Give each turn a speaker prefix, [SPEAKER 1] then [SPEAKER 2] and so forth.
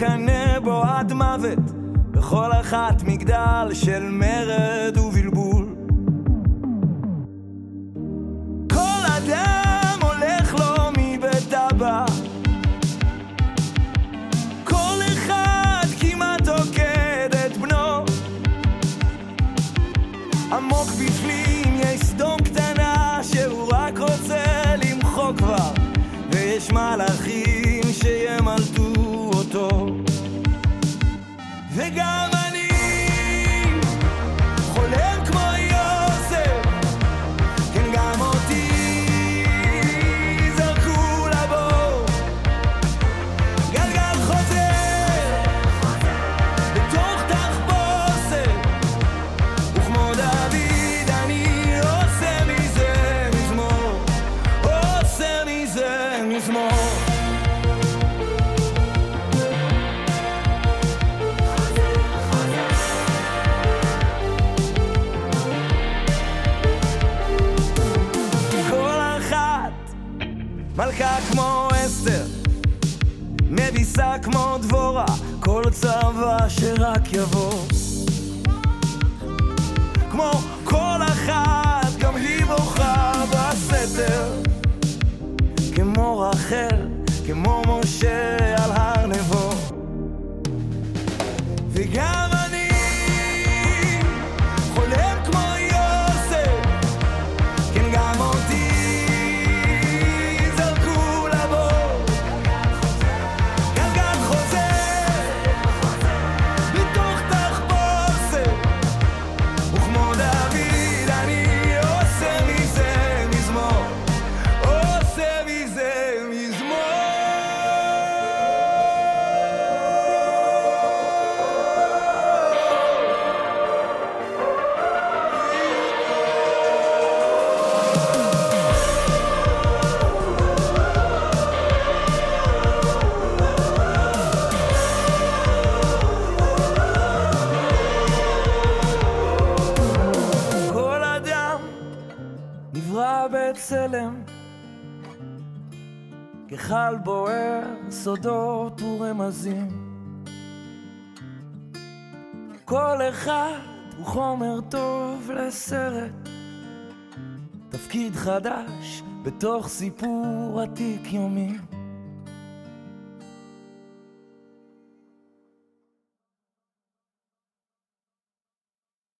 [SPEAKER 1] מקנא בו עד מוות, בכל אחת מגדל של מרד ובלבול. כל אדם הולך לו מבית אבא, כל אחד כמעט עוקד את בנו. עמוק בפנים יש סדום קטנה שהוא רק רוצה למחוק כבר, ויש מלאכים שימלטו אותו. וגם אני חולם כמו יוסף, כן גם אותי זרקו לבור. גלגל חוזר בתוך תחפושת, וכמו דוד אני עושה מזה מזמור, עושה מזה מזמור. מלכה כמו אסתר, מביסה כמו דבורה, כל צבא שרק יבוא. כמו כל אחת גם היא בוכה בסתר, כמו רחל, כמו משה על הר נבו. וגם אני חולם כמו יוסף, כן גם אותי נברא בצלם, כחל בוער סודות ורמזים. כל אחד הוא חומר טוב לסרט, תפקיד חדש בתוך סיפור עתיק יומי.